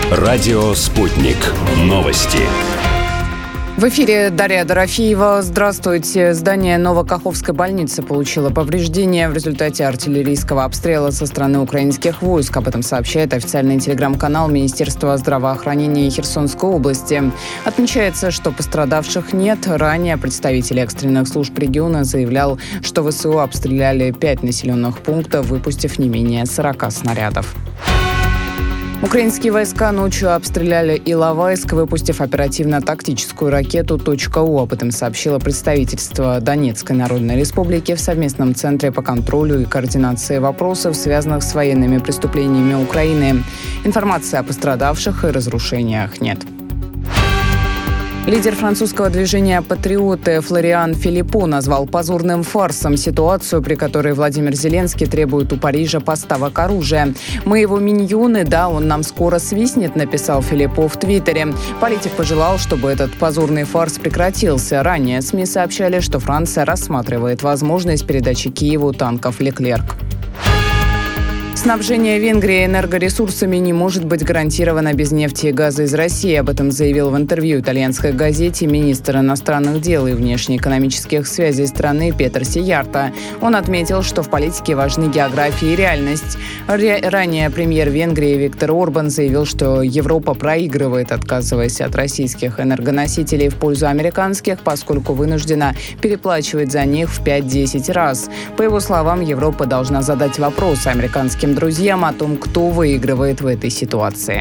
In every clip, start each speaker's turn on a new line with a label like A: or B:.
A: Радио «Спутник». Новости.
B: В эфире Дарья Дорофеева. Здравствуйте. Здание Новокаховской больницы получило повреждения в результате артиллерийского обстрела со стороны украинских войск. Об этом сообщает официальный телеграм-канал Министерства здравоохранения Херсонской области. Отмечается, что пострадавших нет. Ранее представитель экстренных служб региона заявлял, что ВСУ обстреляли 5 населенных пунктов, выпустив не менее 40 снарядов. Украинские войска ночью обстреляли Иловайск, выпустив оперативно-тактическую ракету «У». Об этом сообщило представительство Донецкой Народной Республики в совместном центре по контролю и координации вопросов, связанных с военными преступлениями Украины. Информации о пострадавших и разрушениях нет. Лидер французского движения «Патриоты» Флориан Филиппо назвал позорным фарсом ситуацию, при которой Владимир Зеленский требует у Парижа поставок оружия. «Мы его миньоны, да, он нам скоро свистнет», написал Филиппо в Твиттере. Политик пожелал, чтобы этот позорный фарс прекратился. Ранее СМИ сообщали, что Франция рассматривает возможность передачи Киеву танков «Леклерк». Снабжение Венгрии энергоресурсами не может быть гарантировано без нефти и газа из России. Об этом заявил в интервью итальянской газете министр иностранных дел и внешнеэкономических связей страны Петр Сиярто. Он отметил, что в политике важны география и реальность. Ранее премьер Венгрии Виктор Орбан заявил, что Европа проигрывает, отказываясь от российских энергоносителей в пользу американских, поскольку вынуждена переплачивать за них в 5-10 раз. По его словам, Европа должна задать вопрос американским друзьям о том, кто выигрывает в этой ситуации.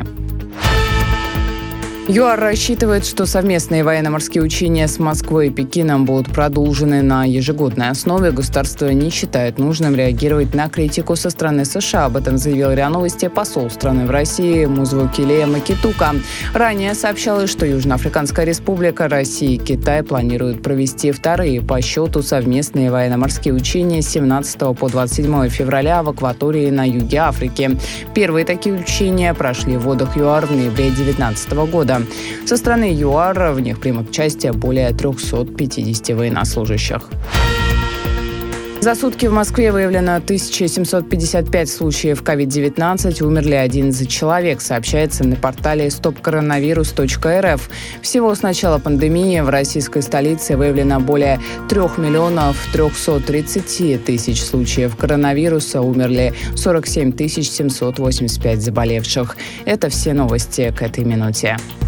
B: ЮАР рассчитывает, что совместные военно-морские учения с Москвой и Пекином будут продолжены на ежегодной основе. Государство не считает нужным реагировать на критику со стороны США. Об этом заявил РИА Новости посол страны в России Музвокиле Макитука. Ранее сообщалось, что Южноафриканская республика, Россия и Китай планируют провести вторые по счету совместные военно-морские учения с 17 по 27 февраля в акватории на юге Африки. Первые такие учения прошли в водах ЮАР в ноябре 2019 года. Со стороны ЮАР в них примут участие более 350 военнослужащих. За сутки в Москве выявлено 1755 случаев COVID-19, умерли 11 человек, сообщается на портале stopcoronavirus.rf. Всего с начала пандемии в российской столице выявлено более 3 330 000 случаев коронавируса, умерли 47 785 заболевших. Это все новости к этой минуте.